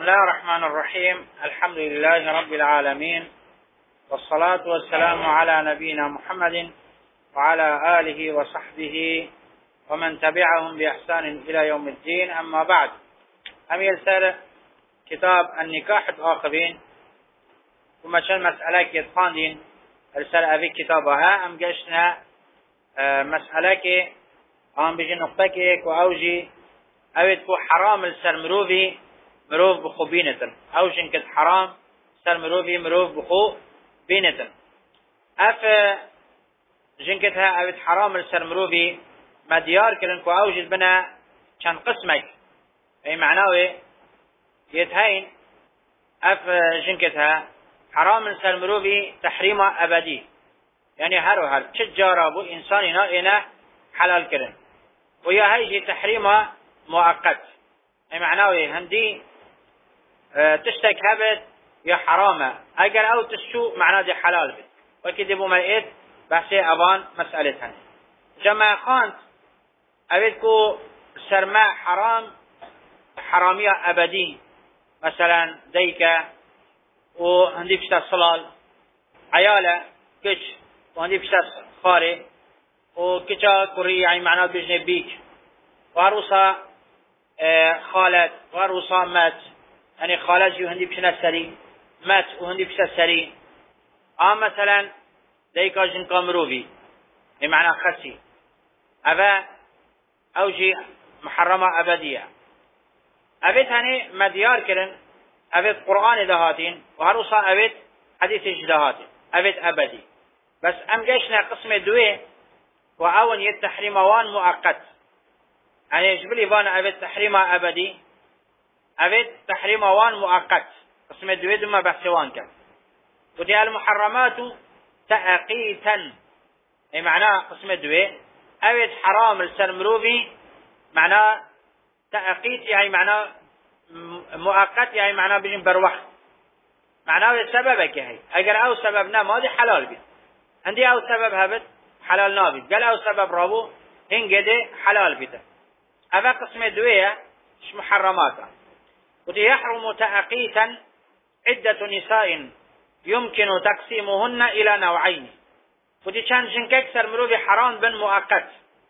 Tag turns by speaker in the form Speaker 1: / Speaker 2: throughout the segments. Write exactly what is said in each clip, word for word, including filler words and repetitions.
Speaker 1: الله الرحمن الرحيم. الحمد لله رب العالمين، والصلاة والسلام على نبينا محمد وعلى آله وصحبه ومن تبعهم بإحسان إلى يوم الدين. أما بعد، أم يلسل كتاب النكاح الآخرين وما شان مسألة كتخاندين السل أبي كتابها أم قشنا مسألة كي أم بيجي نقطة كي كأوجي أويد كو حرام السر مروفي مروف بخو بينتن أو جنكت حرام سر مروفي مروف بخو بينتن أف جنكتها أويد حرام السر مروفي ما ديار كرن كو أوجد بنا كان قسمك أي معناه يتهين أف جنكتها حرام السر مروفي تحريم أبدي، يعني هر وهر تجارة أبو إنساننا إنا حلال كرن، ويا هيجي تحريم مؤقت. أي معناه هندي اه تشتك هبت يا حرامة أجر أو تشو معناه دي حلال بت، وكده بو ملئت بحثي أبان مسألتها جماعة خانت أبدكو سرماء حرام حرامية أبدي، مثلا ديكا وهندي بشتا صلال عيالة كش وهندي بشتا خاري وكشا كوري، يعني معناه بيجني بيك وعروسة اه خالد وعروسة مات، يعني خالد وهندي بشنا سري مات وهندي بشتا سري. آم مثلا ديكا جنكا مروفي بمعنى خسي أبا أوجي محرمة أبدية أبيت هني مديار كرن أبيت قرآن دهاتين وعروسة أبيت حديث جدهاتين أبيت أبدي. بس أم جيشنا قسم دوي وأون يتحريم وان مؤقت، يعني يجبلي بان أبيت تحريم أبدي أبيت تحريم وان مؤقت. قسم دوي دم بحثوان كان ودي المحرمات تأقيتا، أي معناه قسم دوي أبيت حرام السرمروفي معناه تأقيت، يعني معناه مؤقت، يعني معناه بجن بروح، معناه سببك هي أجر أو سببنا ما دي حلال بي عندي أو سبب هبت حلال نابي قال أو سبب رابو هن قد حلال بيته. هذا قسم دوية مش محرماته. ودي يحرم تأقيتا عدة نساء يمكن تقسيمهن إلى نوعين. ودي كان جنك أكثر مروبي حرام بن مؤقت،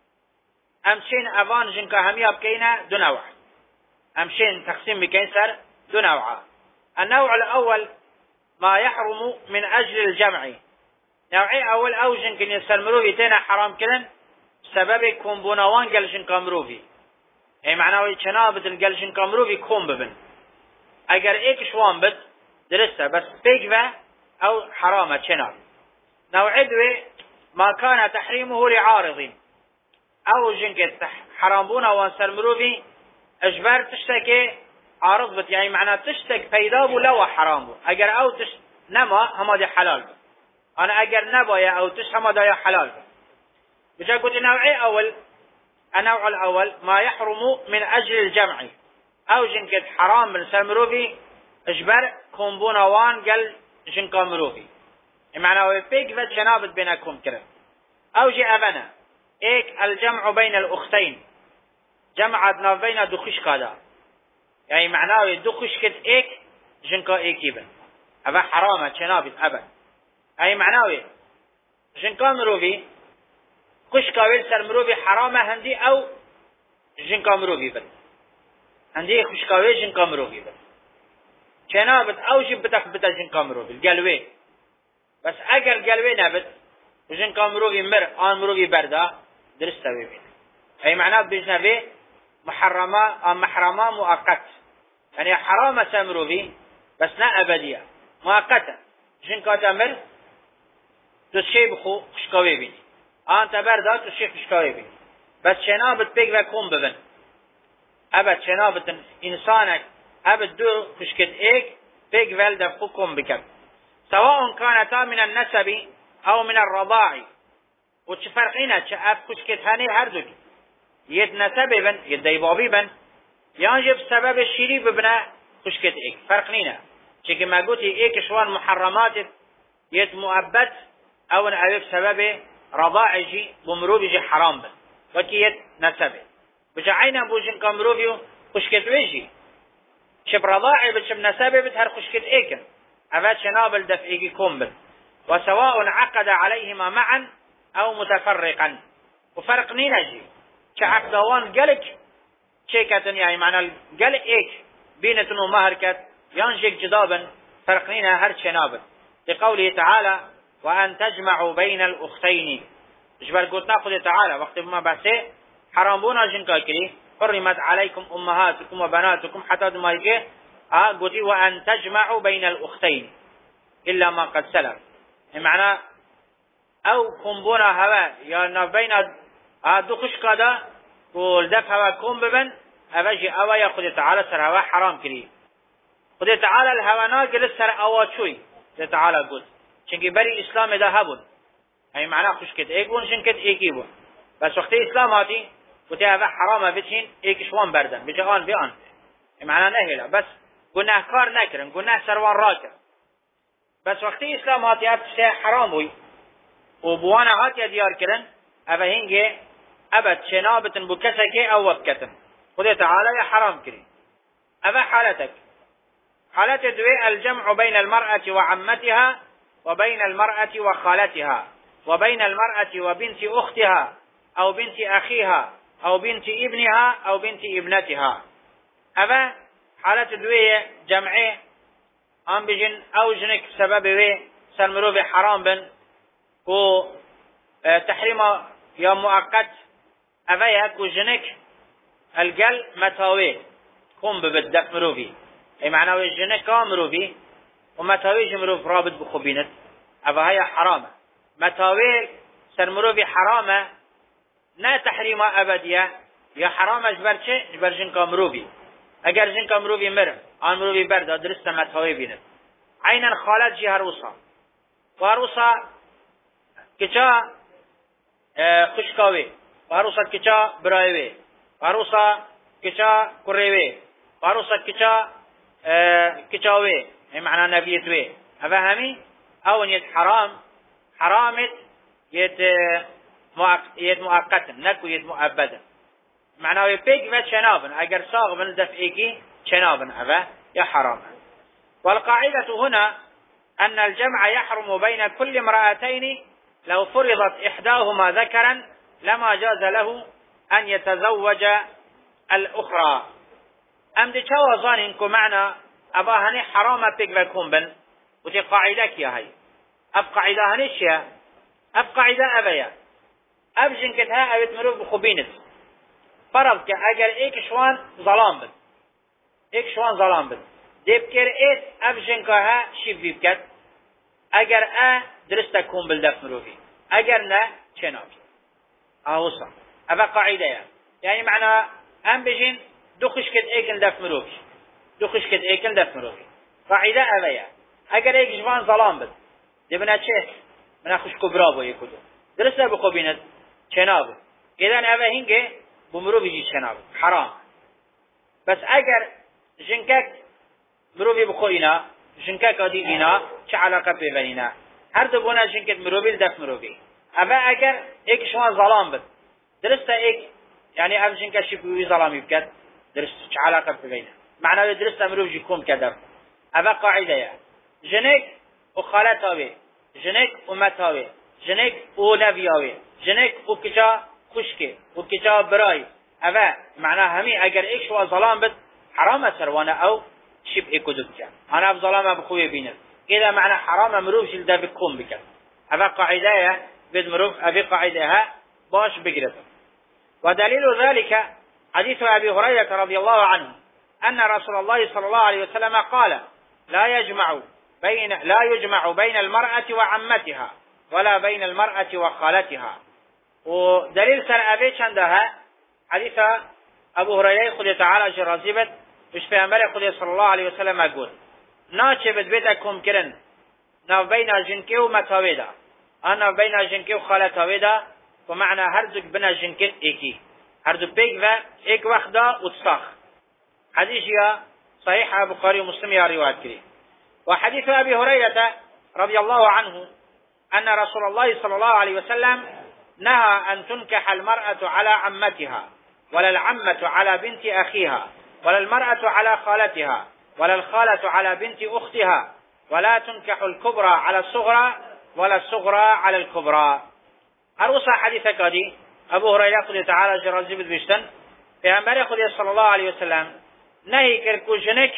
Speaker 1: أمشين أفان جنك همية بكينا دو نوع، أمشين تقسيم بكيسر دو نوع. النوع الأول ما يحرم من أجل الجمع، نوعي أول أو جنك يسر مروبي تينا حرام كلن سبب كومبونوان قل جنك مروبي، أي معناه يتنابت القل جنك مروبي كوم ببن أجر إيك شوان بد درسته بس بيجفة أو حرامة تناب. نوع دوي ما كان تحريمه لعارض أو جنك حرام بونا وانسر مروبي أجبر تشتكي عارض بت، يعني معناه تشتك بيدابو لو حرام بو أجر أو تش نما هما دي حلال بو، أنا أجر نبايا أو تش هما دي حلال بو. بجا قلت نوعي أول النوع الأول ما يحرم من أجل الجمع أو جنك حرام من سمروفي أجبر كومبونا وان قل جنك مروفي، معناه بيك فت شنابت بينكم كرم. أو جي أبنا إيك الجمع بين الأختين، جمعتنا بين دخش كذا، يعني معناه دخش كت إيك جنك إيك يبن أبا حرامة شنابت أبا، أي معناه جنك مروفي خش كاويل سر مروفي حرامة هندي أو جنك مروفي بن هندي خش كاويل جنك مروفي بن شنابت أو جبتك بتا جنك مروفي القلوي. بس اگر قلوي نبت وجنك مروفي مر آن مروفي بردا درسته ببين، أي معناه بجنبه محرمة محرمة مؤقت، يعني حرامة سمروفي بس نا أبدية مؤقتة. جنك تمر تشي بخو خشكاوي بيني آن تبردا تشي خشكاوي بيني، بس شنابت بيك وكم ببن أبد شنابت إنسانك أبد دو خشكت إيك بيك والد فكم بكم، سواء كانتا من النسب أو من الرضاع. وتفرقين شاف خشكت هاني هردوك يد نسب بن يد ديبابي بن ينجب سبب الشريب بنا خشكت إيك فرقنينا شكي ما قلتي إيك شوان محرمات يد مؤبت أو نعرف سبب رضاعجي بمروبجي حرام بن وكي يد نسب بجعينا بوجن كمروبيو خشكت ويجي شب رضاعي بد شب نسابي بد هر خشكت ايكن اوه شنابل دف ايكي كوم بد وسواء عقد عليهما معا او متفرقا وفرق نينجي كعقدوان قلك شيكتن يعني معنى قلق ايك بينتن ومهركت ينجيك جدابا فرق نينا هر شنابل لقوله تعالى وأن تجمعوا بين الأختين جبر قلت ناخذ تعالى وقت ما بحثي حرام بونا جنكا كري حرمت عليكم أمهاتكم وبناتكم حتى دمائك اه قلت وأن تجمعوا بين الأختين إلا ما قد سلم معنى أو كنبونا هوا يعني بين اه دو خشكا قول دف هوا كون ببن أفجي أوا يأخذ تعالى سر هوا حرام كري خذ تعالى الهوا ناقل سر أوا شوي تعالى قلت چونکه بری اسلام ده هبون یعنی معنا خوش کت ایک بون شن کت ایکی بون بس وقتی اسلام هاتی وتی اوه حرامه بچین ایکش وان بردن بجه آن بی آن معنا نهیلا بس گناهکار نکرن گناه سروان را کرن بس وقتی اسلام هاتی افت حرام بوی و بوانا هاتی دیار کرن اوه هنگه ابد شنابتن بو کسکه او وفکتن خود تعالی حرام کری اوه حالتك حالت دوی الجمع بين المرأة وعمتها وبين المرأة وخالتها وبين المرأة وبنت أختها أو بنت أخيها أو بنت ابنها أو بنت ابنتها أبا حالة دوية جمعه أم بجن أو جنك سبب وي سلمرو بحرام بن و تحريم يا مؤقت أبا يهكو جنك القل متاوي قم ببدك مروفي أي معنى جنك مروفي ومتاوي جمروف رابط بخبينت أبا هي حرامة متاوي سرمروفي حرامة نا تحريم أبدية يا حرامة جبر چه جبر جنكا مروفي اگر جنكا مروفي مر آن مروفي برد درست متاوي بينت عينا خالت جي هروسا وهروسا كچا خشكاوي وهروسا كچا برايوي وهروسا كچا كريوي وهروسا كچا كچاوي معنى نبيتوي هذا همي او يد حرام حرامت يد مؤقت يد مؤقتا نكو يد مؤبدا معناه يبيك ما شنابن اگر صاغ من دفئيكي شنابن هذا يا حرام. والقاعدة هنا أن الجمع يحرم بين كل امرأتين لو فرضت إحداهما ذكرا لما جاز له أن يتزوج الأخرى. أم دي چاو ظانينكو معنى أبا هني حرام بيك بكم بن وتي قاعدك يا هاي أب قاعدة هنيشيا أب قاعدة أبيا أب جنكتها أبت مروف بخبينت فرض كأجر إيك شوان ظلام بن إيك شوان ظلام بن ديب كير إيت أب جنكها شيف بيبكت أجر أ درستكم بالدف مروفي أجر نا شنابي أهوصا أبا قاعدة يا يعني معنى أم بجين دخش كت إيكن دف مروفي دخش كت إيكن دف مروفي قاعدة أبيا أجر إيك شوان ظلام بن دبنا چه من أخش كبرى بو يكودو درسته بخبينت شنابه إذن أبا هنگه بمروفي جي شنابه حرام بس أجر جنكك مروفي بخوينا جنكك دينا چه علاقة ببنينا هر دو بونا جنكت مروفي لدف مروفي أبا أجر إيك شوان ظلام بد درسته إيك يعني أب جنكك شبوي ظلامي بكت درسته چه علاقة ببينا معنى درسته مروفي جيكم كدف أبا قاعدة يا جنك وخالتاوي جنك ومتاوي جنك ونبياوي جنك وكجا خشكي وكجا براي أبا معنى همي أجر إيك شوان ظلام بد حرام سروانا أو شبه كدبك أنا بظلامة بخوي بينك إذا معنى حرام مروف جلدا بكم بك هذا قاعدة بد مروف أبي قاعدها باش بقرب. ودليل ذلك حديث أبي هريرة رضي الله عنه أن رسول الله صلى الله عليه وسلم قال لا يجمع بين لا يجمع بين المرأة وعمتها ولا بين المرأة وخالتها. ودليل سر أبي چندها حديث أبو هريرة خذ تعالى جرازبت مش في أمر خذ صلى الله عليه وسلم أقول ناچه بد بيتكم كرن ناف بين جنكي ومتاويدا أنا بين جنكي وخالتاويدا ومعنى هردك بنا جنكي إيكي هردك بيك و إيك وحدا وتصاخ. حديث يا صحيح البخاري ومسلم يا رواية كريم. وحديث أبي هريرة رضي الله عنه أن رسول الله صلى الله عليه وسلم نهى أن تنكح المرأة على عمتها ولا العمة على بنت أخيها ولا المرأة على خالتها ولا الخالة على بنت أختها، ولا تنكح الكبرى على الصغرى ولا الصغرى على الكبرى. أروصى حديث كادي أبو هريرة قد تعالى جرازي بالبشتن في أمبر قد صلى الله عليه وسلم نهي كركو جنك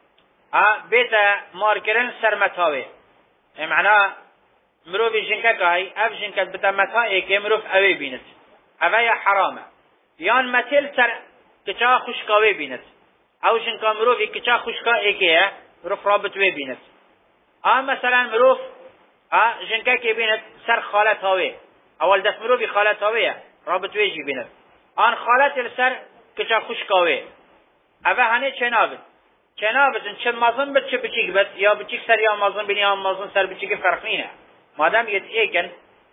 Speaker 1: بيت ماركرن سرمتاوي، معناه مروف جنكا كاي أف جنكا بتمتها إيكي مروف أوي بينت أفايا حرامة يان مثل سر كچا خوشكاوي بينت أو جنكا مروفي كچا خوشكا إيكي مروف رابط وي بينت. آه مثلا مروف آه جنكا كي بينت سر خالت هاوي اول دست مروفي خالت هاوي رابط وي جي بينت آن خالت السر كچا خوشكاوي أفا هني چنابت چنابت ان چه مازن بد چه بچيك بد يا بچيك سر يا مازن بني يا مازن سر بچيك فرق نينه مادام يت ايكن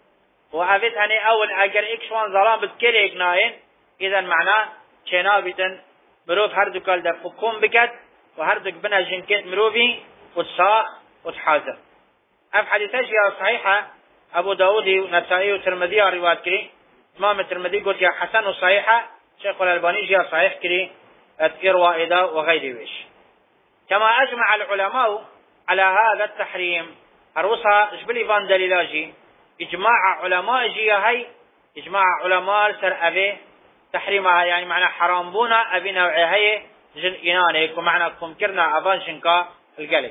Speaker 1: وعفت هني اول اگر ايك شوان ظلام بتكر ايك ناين اذا معناه چنابتن مروف هر دو كال در فكون بكت وهر دو بنا جنكت مروفي وتصاخ وتحازر. اف حديثة جاء صحيحة ابو داود ونسائي وترمذي روايات كري امام الترمذي قلت يا حسن وصحيحة شيخ الألباني جاء صحيح كري اتقر إذا وغير ويش. كما اجمع العلماء على هذا التحريم أروسها جبلي فان دليلاجي إجماع علماء جيا هاي إجماع علماء سر أبي تحريمها يعني معنى حرام بونا أبي نوعي هاي جن إنانيك ومعنى كمكرنا أبان جنكا القلق.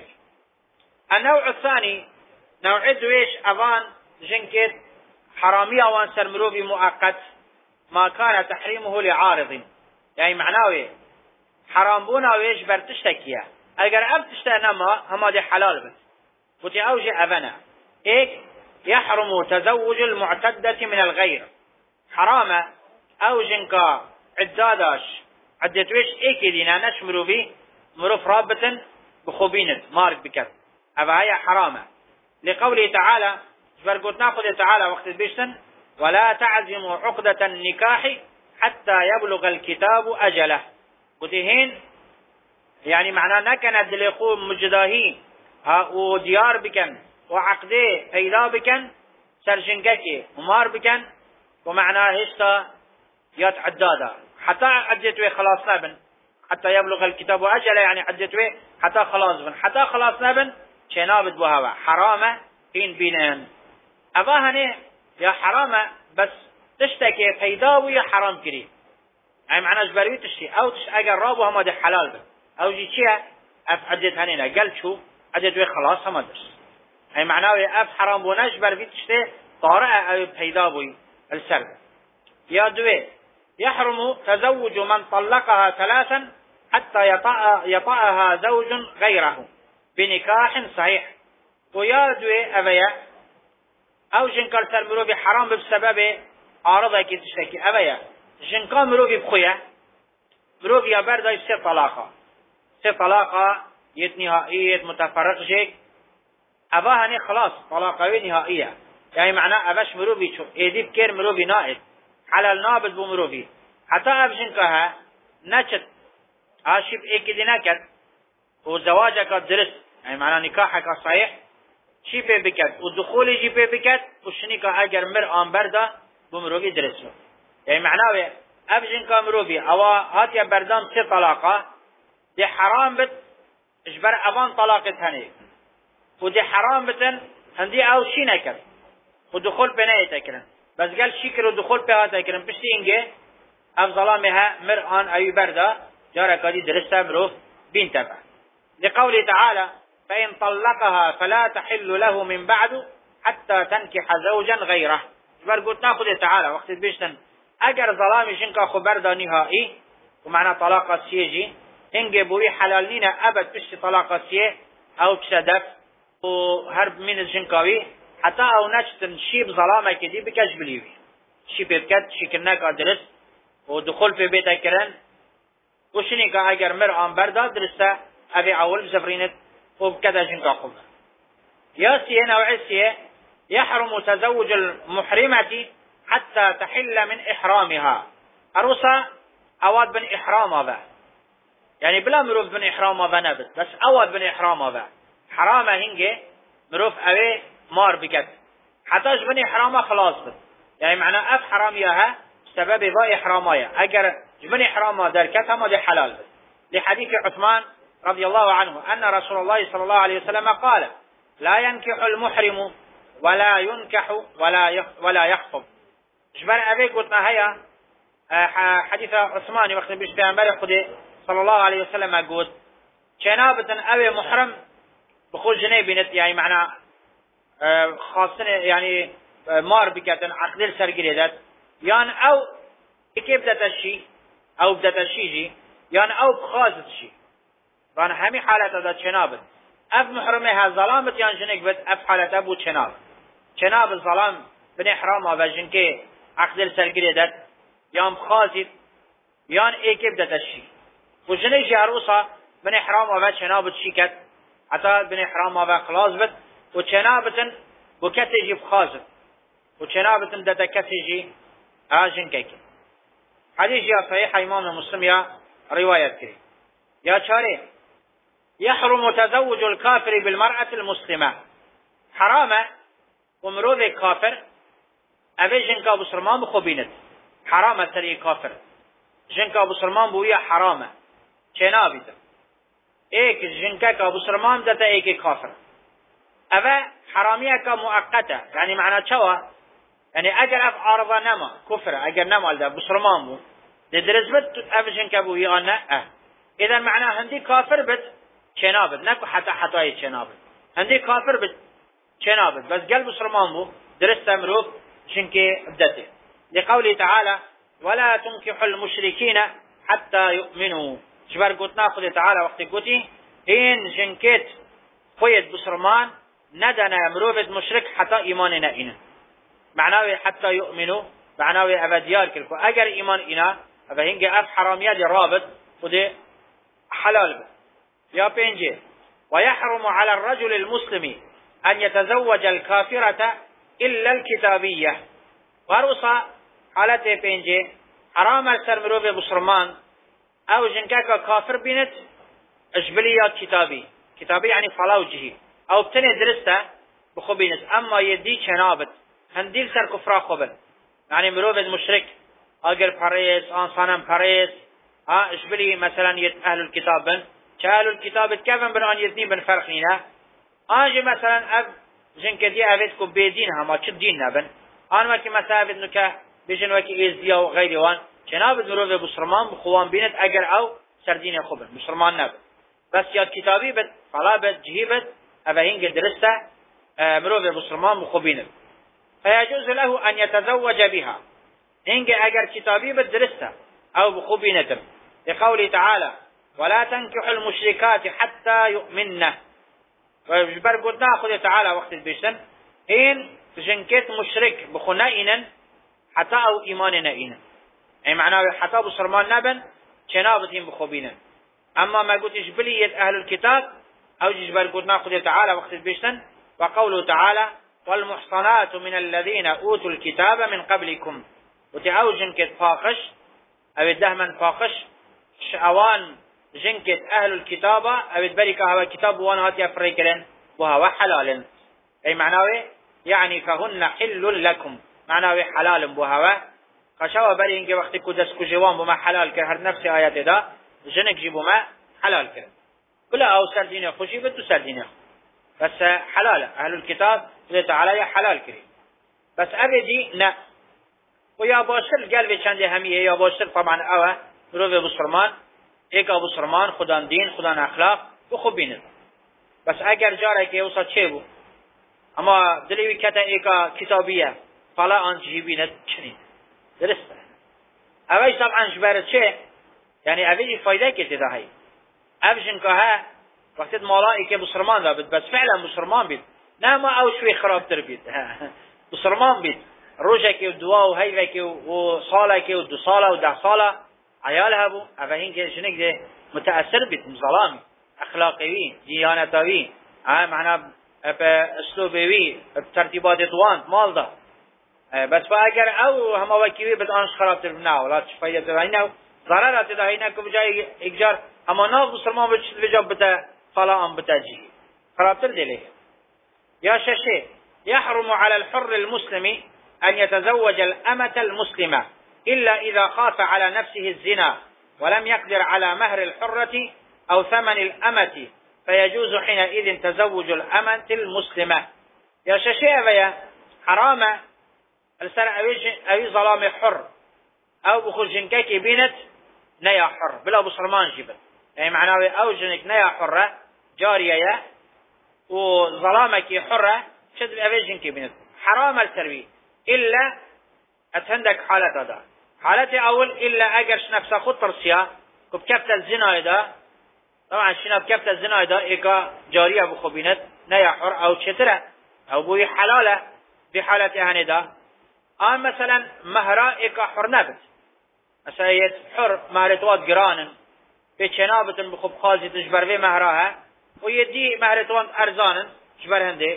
Speaker 1: النوع الثاني نوع دويش أبان جنكت حرامية وان سر مروبي مؤقت ما كان تحريمه لعارض يعني معناوي حرام بونا ويش برتشتكيا اگر اب تشتنما هما دي حلال بس وتي اوجي ابنا ايك يحرم تزوج المعتدة من الغير حرام اوجنكا عداداش عدتويش ايكي دينا نشمرو بي مروف رابطا بخوبينت مارك بكت ابا هي حرامة لقوله تعالى جبرقوتنا قد تعالى وقت البيشتن ولا تعزموا عقدة النكاح حتى يبلغ الكتاب أجله قتهين يعني معناه نكن دلقو مجداهي وديار بكن وعقده پیدا بكن سرجنگكي ومار بكن ومعناه هستا يتعدادا حتى عدتوه خلاص نبن حتى يبلغ الكتاب أجله يعني عدتوه حتى خلاص بن حتى خلاص نبن شنابت بوهوا حرامة هين بينهن أباهنه يا حرامة بس تشتكي پیدا ويا حرام كري يعني معناه جبروي تشتي او تش اگر رابو هما دي حلال بن او جي چيه اف عدت هنينا قال شو عدت وي خلاص هما درس يعني معناه اف حرام بوناش بروي تشتي طارئة او پیدا بوي السرد. يا دوي يحرم تزوج من طلقها ثلاثا حتى يطأ يطأها زوج غيره بنكاح صحيح. ويا دوي ابيا او جنكال سر مروبي حرام بسبب عارضه كي تشتكي ابيا جنكا مروبي بخويا مروبي يا بردا سي طلاقه سي طلاقه يت نهائيه متفرق جيك ابا هني خلاص طلاقه نهائيه يعني معناه اباش مروبي شو ايدي بكير مروبي نائد على النابل بو مروبي حتى اب جنكها نشت عاشب ايكي نكت وزواجك درس يعني معناه نكاحك صحيح شي في بكت والدخول يجي في بكت وشنيكا اجر مر ان بردا بمروبي درسو يعني معناه ابجن كامروبي او هات يا بردام سي طلاقه دي حرام بت اجبر ابان طلاقت هني ودي حرام بتن هندي او شي نكر ودخول بناي تكرن بس قال شكر ودخول بها تكرن بشتينجه افضلامها مر ان اي بردا جارا كدي درسها مروف بين تبع لقوله تعالى فإن طلقها فلا تحل له من بعد حتى تنكح زوجا غيره. جبر قلت ناخذ تعالى وقت بيشتن اگر ظلامي جنكا خبر دا نهائي ومعنى طلاق سيجي هنجي بوري حلال نينا ابد بشت طلاق سيه او تشدف وهرب من الجنكاوي حتى او نشتن شيب ظلامه كدي بكش بليوي شيب بكت شكرناك ادرس ودخول في بيتك كرن وشنيكا اگر مر ان بردا درسته ابي اول زفرينت وبكذا جنكا خبر. يا سيه نوع سيه يحرم تزوج المحرمة حتى تحل من إحرامها أروسا أواد بن إحرام هذا يعني بلا مروف بن إحرام هذا نبت بس أواد بن إحرام هذا حرامة هنجي مروف أوي مار بكت حتى بن إحرامها خلاص بت يعني معنى أف حراميها سبب ذا إحرامها أجر بن إحرامها دركتها ما دي حلال بت لحديث عثمان رضي الله عنه أن رسول الله صلى الله عليه وسلم قال لا ينكح المحرم ولا ينكح ولا ولا يخطب. جبر أبي قلنا هيا حديث عثمان وقت بيش بيعنبري خده صلى الله عليه وسلم قلت جنابة أبي محرم بخول جنيه بنت يعني معنى خاصة يعني مار بكاتن عقدل سرقريدات يعني أو كيف بدأت الشيء أو بدأت الشيء يعني أو بخازت الشيء فأنا همي حالة هذا جنابة أب محرمها ظلامة يعني جنك بد أب حالة أبو جناب جناب الظلام بني حرام هذا جنك عقدل سرقريدات يعني بخازت يعني إيه كيف بدأت الشيء وجنك جاروسا بني حرام هذا جناب الشيكت حتى بني حرام هذا خلاص بد وجنابة وكتجي بخازت وجنابة بدأت كتجي آجن كيك حديث يا صحيح إمام مسلم يا رواية كريم يا شاري يحرم تزوج الكافر بالمرأة المسلمة حرام ومروذ الكافر أبي جنكا بسرمان بخبينت حرام تري كافر جنكا بسرمان بويا حرام جنابيت ايك جنكا بسرمان دتا ايك كافر أبا حرامية كمؤقتة يعني معنى شوا يعني اگر اف عارضة نما كفر اگر نما ده بسرمان بو ده درز بد اف جنكا بويا نه اه اذا معنى هندي كافر بد جنابت نكو حتى حتى جنابت هندي كافر بد جنابت بس قلب بسرمان بو درست امروف جنكي بدته لقوله تعالى ولا تنكحوا المشركين حتى يؤمنوا جبر قلت ناخذ تعالى وقت قلتي إن جنكت قيد بسرمان ندنا مروفد مشرك حتى إيماننا إنا معناه حتى يؤمنوا معناه أبديار كلكو أجر إيمان إنا فهنجي أف حرامية لرابط وده حلال به يا بينجي ويحرم على الرجل المسلم أن يتزوج الكافرة إلا الكتابية واروصا حالته بينجي حرام السر مروفد بسرمان او جنكاكا كافر بينت اجبليات كتابي كتابي يعني فلاوجهي او بتني درسته بخو بينت اما يدي شنابت هنديل سر كفرا خبل يعني مروفد مشرك اگر پريس انسانم پريس ها اجبلي مثلا يد اهل الكتاب بن اهل الكتاب كيفن بن ان يدني بن فرق نينا اجي مثلا اب جنك دي ابيتكم بيدين ما چ دين نبن ان ما كي مثلا ابنك بيجن وكي ازديا وغيره وان جناب مروف بسرمان بخوان بينت اگر او سردين خوبن بسرمان نبن بس ياد كتابي بد فلا بد جهي بد اوه هنگ درسته مروف بسرمان بخوبينت فيجوز له ان يتزوج بها هنگ اگر كتابي بد درسته او بخوبينتم لقوله تعالى ولا تنكحوا المشركات حتى يؤمنن وجبر قلنا خذ تعالى وقت البيشن ان جنكت مشرك بخنائنا حتى او ايماننا اينا اي معناه حتى بسرمان نبن جنابتهم بخوبينا اما ما قلت اجبلية اهل الكتاب او جبر قلنا خذ تعالى وقت البيشن وقوله تعالى والمحصنات من الذين اوتوا الكتاب من قبلكم وتعاو جنكت فاقش او الدهمن فاقش شعوان جنكت اهل الكتاب او البركة هوا كتاب وانا هاتي افريكرن وهو حلال اي معناه يعني فهن حل لكم معناه حلال بوهوا قشوا بري انجي وقت كو دس كو جوان بما حلال كر هر نفس آيات دا جنك جيبو ما حلال كر كلا او سردين خوشي بتو سردين بس حلال اهل الكتاب الله تعالى حلال كري بس ابدي نا ويا باشر قلبي چند هميه يا باشر طبعا اوه رو بسرمان ایک ابو سرمان خدان دین خدان اخلاق و خوب بینید بس اگر جاره که اوسا چه بو اما دلیوی کتا ایکا کتابیه فلا آنجی بینید چنین درسته اوش طبعا جباره چه یعنی اوشی فایده کتی ده هی اوشن که ها وقتی مالایی که بسرمان ده بید بس فعلا بسرمان بید نه ما او شوی خرابتر بید بسرمان بید روشه که دوا و هیوه که و ساله که و دو ساله و ده ساله عيالها بو افهين كده شنك ده متأثر بيت مظلامي اخلاقيوي ديانتاوي اه معنا اسلوبيوي بترتيبات طوان مال ده اه بس فاگر او هم وكيوي بد انش خراب تربنا ولا تفايدة تبعينا ضررات ده هينا كبجاي اكجار اما ناف مسلمان بتشت بجاب بتا فلا ام بتا جي خراب تردي ليه يا شاشي يحرم على الحر المسلم ان يتزوج الامة المسلمة إلا إذا خاف على نفسه الزنا ولم يقدر على مهر الحرة أو ثمن الأمة فيجوز حينئذ تزوج الأمة المسلمة. يا شيء بيا حرام السر أي ظلام حر أو بخل جنكك بينت نيا حر بلا بصرمان جبت، يعني معناه أو جنك نيا حرة جارية وظلامك حرة شد أبي جنك بينت حرام السروي إلا أتهندك حالة هذا حالتي أول إلا أجرش نفسه خطر سيا كبكبت الزنا ده طبعا شنا بكبت الزنا ده إيكا جارية بخبينت نيا حر أو شترة أو بوي حلالة بحالة أهني ده. آن مثلا مهرا إيكا حر نبت مثلا يت حر مهرتوات جران بچنابة بخب خازي تجبر في مهراها ويدي مهرتوات أرزان جبر هنده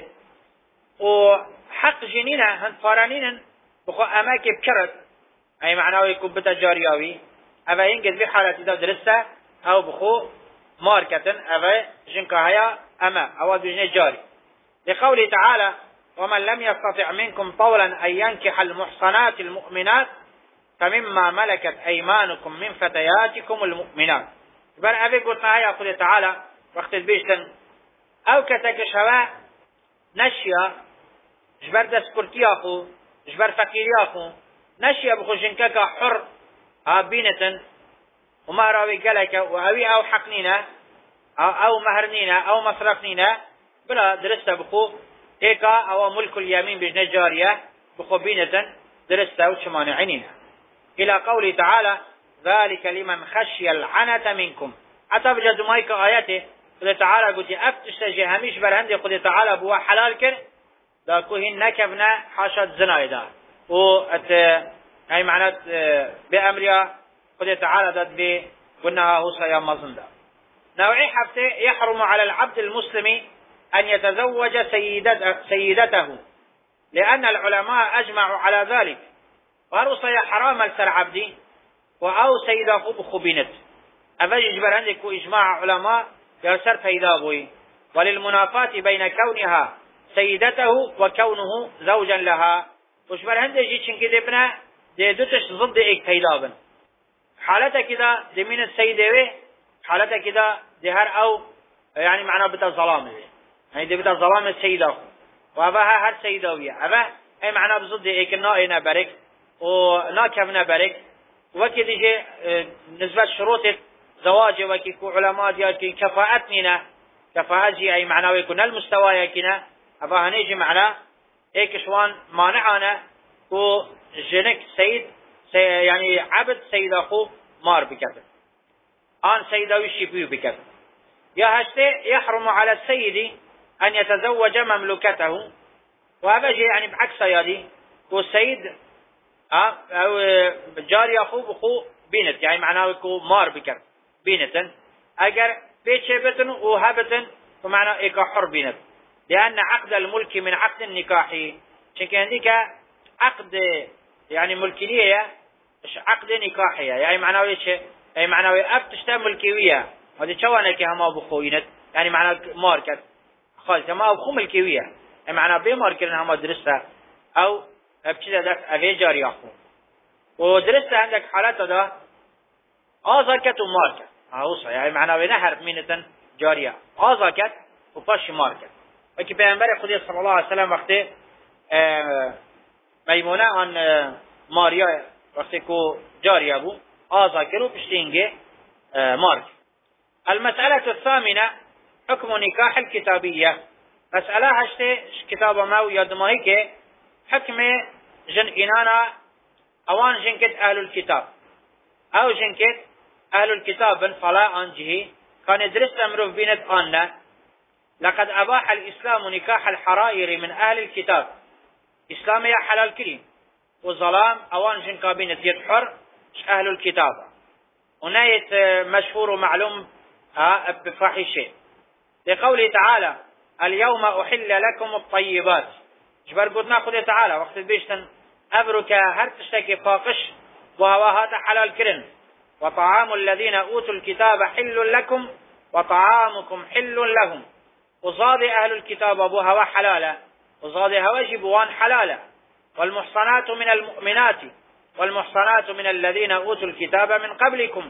Speaker 1: وحق جنينة هند فارانين بخو أماكي بكرت أي معناه يكون بتا جارياوي أبا ينجد بحالة دا درسة أو بخو ماركة أبا جنكا هيا أما أو بجنة جاري لقوله تعالى ومن لم يستطع منكم طولا أن ينكح المحصنات المؤمنات فمما ملكت أيمانكم من فتياتكم المؤمنات. بل أبي قلنا هيا قوله تعالى وقت البيشتن أو كتك شواء نشيا جبر دسكرتياخو جبر فقيرياخو نشيا بخو جنكك حر هابينة وما راوي قالك وأوي أو حقنينا أو, أو مهرنينا أو مصرفنينا بلا درسته بخو إيكا أو ملك اليمين بجنة جارية بخو بينة درسته وشمانعينينا إلى قوله تعالى ذلك لمن خشي العنة منكم. حتى بجد مايك آياته قد تعالى قلت أفتشتجي هميش برهندي قد تعالى بوا حلال كر دا كوهن نكبنا حاشا زنايدا و أي معنى بأمريا قد تعالى داد بي قلناها هو سيا مظندا. نوعي حفتي يحرم على العبد المسلم أن يتزوج سيدته لأن العلماء أجمعوا على ذلك وهرو حرام السر عبدي وأو سيدا خبينت أفجي جبر عندك إجماع علماء يرسر فيدابوي وللمنافاة بين كونها سيدته وكونه زوجا لها وجبر عندك جيتشن كده ابنه دي دوتش ضد إيك فيدابن حالته كده دي من السيدة حالته كده دي هر أو يعني معناه بتا ظلام يعني دي بتا ظلام السيدة وأباها هر سيداوية أبا أي معناه بضد إيك النائنا برك وناكفنا برك وكي ديجي نسبة شروط زواج وكي كو علماء ديالكي كفاءتنا كفاءة جي أي معناه يكون المستوى يكينا أبا هنيجي معنا إيك شوان مانعانا و جنك سيد سي يعني عبد سيد أخو مار بكذا آن سيدا ويشيبيو بكذا يا هشتي يحرم على السيد أن يتزوج مملكته وهذا جي يعني بعكس يدي والسيد اه او جاري اخو بخو بينت يعني معناه كو مار بكر بينتن اگر بيتشبتن وهبتن فمعنى ايكا حر بينت لان عقد الملك من عقد النكاح شكل عندك عقد يعني ملكيه مش عقد نكاحيه يعني معناه ايش يعني معناه اب تشتغل ملكيه هذه شوانك هم بخوينت يعني معناه ماركت خالص ما بخو ملكيه يعني معناه بماركن هم درسها او ابتدى ذاك أبي جاري أخو ودرست عندك حالات ده آزاكت وماركت أوصى يعني معناه بنهر مينة جارية آزاكت وفاش ماركت وكي بينبري خدي صلى الله عليه وسلم وقت ميمونة عن ماريا وقت كو جارية أبو آزاكت وبشتينجي ماركت. المسألة الثامنة حكم نكاح الكتابية. مسألة هشتي كتابة ما يدمهيك حكم جن إنانا أوان جنكت أهل الكتاب أو جنكت أهل الكتاب فلا أنجه كان درس أمره بينت آننا لقد أباح الإسلام نكاح الحرائر من أهل الكتاب إسلام يا حلال كريم والظلام أوان جنكا بينت يتحر أهل الكتاب ونايت مشهور ومعلوم بفاحشة لقوله تعالى اليوم أحل لكم الطيبات جبر قلنا خذ تعالى وقت البيشتن أبرك هر تشتكي فاقش وهو هذا حلال كرن وطعام الذين أوتوا الكتاب حل لكم وطعامكم حل لهم وصاد أهل الكتاب أبوها وحلالا وصاد هواجبوان حلالا والمحصنات من المؤمنات والمحصنات من الذين أوتوا الكتاب من قبلكم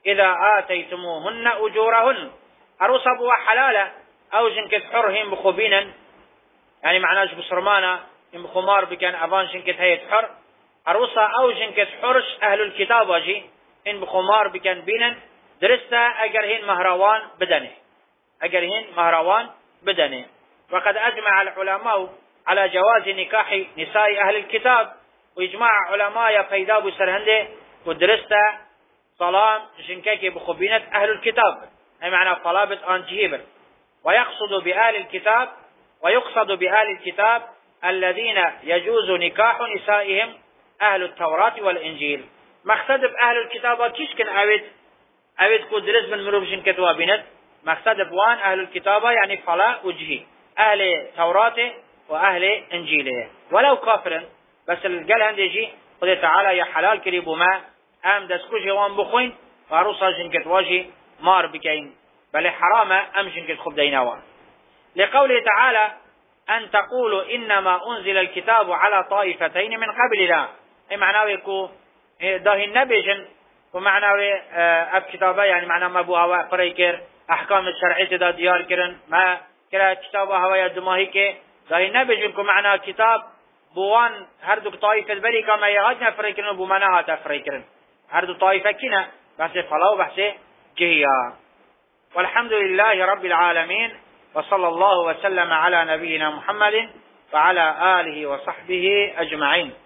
Speaker 1: إذا آتيتموهن أجورهن أروس أبوها حلالة أو جنكت حرهم بخبينا يعني معناش بصرمانة إن بخمار بكان أبان جنكت هيت حر أروسا أو جنكت حرش أهل الكتاب واجي إن بخمار بكان بينا درستا أجرهن مهروان بدنه أجرهن مهروان بدنه. وقد أجمع العلماء على جواز نكاح نساء أهل الكتاب وإجماع علماء فيدا بسرهنده ودرستا صلام جنكك بخبينة أهل الكتاب أي معنى طلابة أنجيبر. ويقصد بأهل الكتاب ويقصد بأهل الكتاب الذين يجوز نكاح نسائهم أهل التوراة والإنجيل. مقصد أهل الكتاب كيش كن أود أود كدرس من مروف جنكت وابنت مقصد بوان أهل الكتاب يعني فلا وجهي أهل توراة وأهل إنجيله ولو كافرا بس القل هندجي قد تعالى يا حلال كريب ما أم دسكو جوان بخوين فاروسا جنكت واجي مار بكين بل حرام أم جنكت خب ديناوان لقوله تعالى أن تقولوا إنما أنزل الكتاب على طائفتين من قبلنا أي معناه يكو ده النبيجن ومعناه أب كتابه يعني معناه ما بوها فريكر أحكام الشرعية دا ديار كرن ما كلا كتابه هوايا دماهي كي ده النبيجن كو معناه كتاب بوان هردوك طائفة بري كما يغادنا فريكرن وبمناها تفريكرن هردو طائفة كنا بحث فلاو بحث جهيا. والحمد لله رب العالمين وصلى الله وسلم على نبينا محمد وعلى آله وصحبه أجمعين.